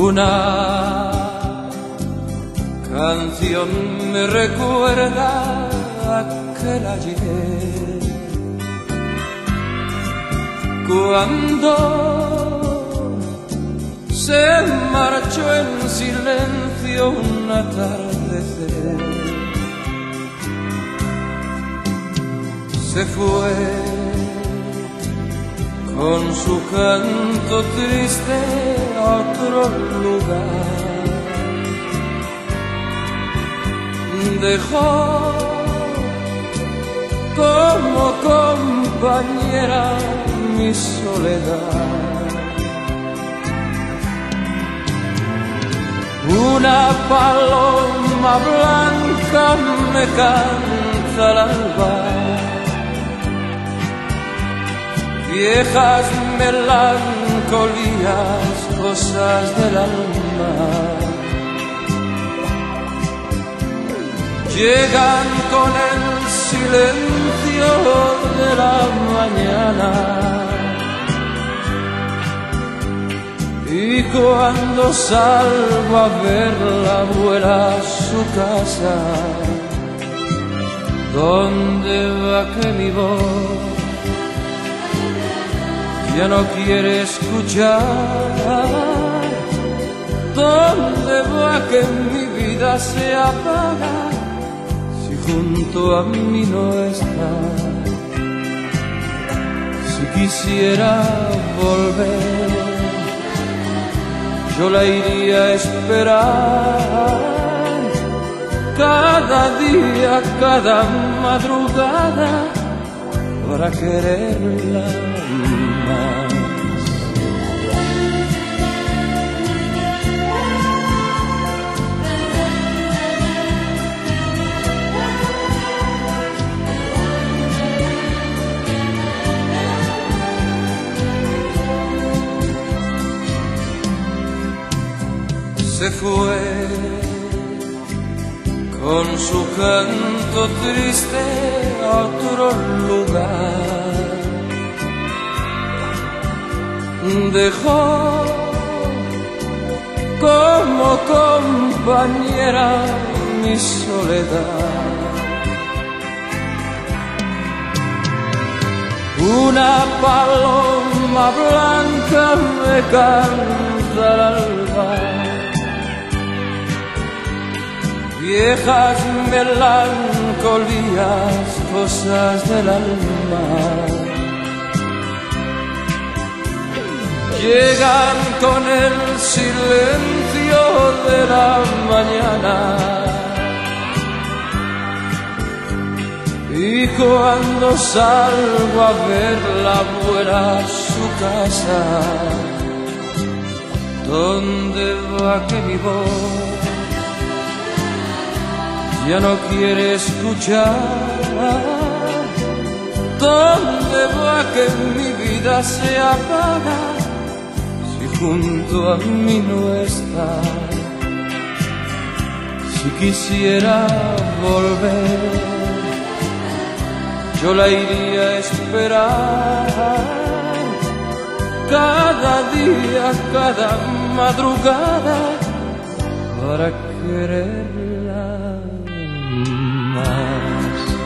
Una canción me recuerda aquel ayer, cuando se marchó en silencio un atardecer. Se fue con su canto triste a otro lugar. Dejó como compañera mi soledad. Una paloma blanca me canta al alba, viejas melancolías, cosas del alma, llegan con el silencio de la mañana. Y cuando salgo a verla vuela a su casa, ¿dónde va que mi voz ya no quiere escuchar? ¿Dónde va que mi vida se apaga si junto a mí no está? Si quisiera volver, yo la iría a esperar cada día, cada madrugada, para quererla más. Se fue con su canto triste a otro lugar. Dejó como compañera mi soledad. Una paloma blanca me canta al alba, viejas melancolías, cosas del alma, llegan con el silencio de la mañana. Y cuando salgo a verla vuela a su casa, ¿dónde va que mi voz ya no quiere escuchar? ¿Dónde va que mi vida se apaga si junto a mí no está? Si quisiera volver, yo la iría a esperar cada día, cada madrugada, para quererla más.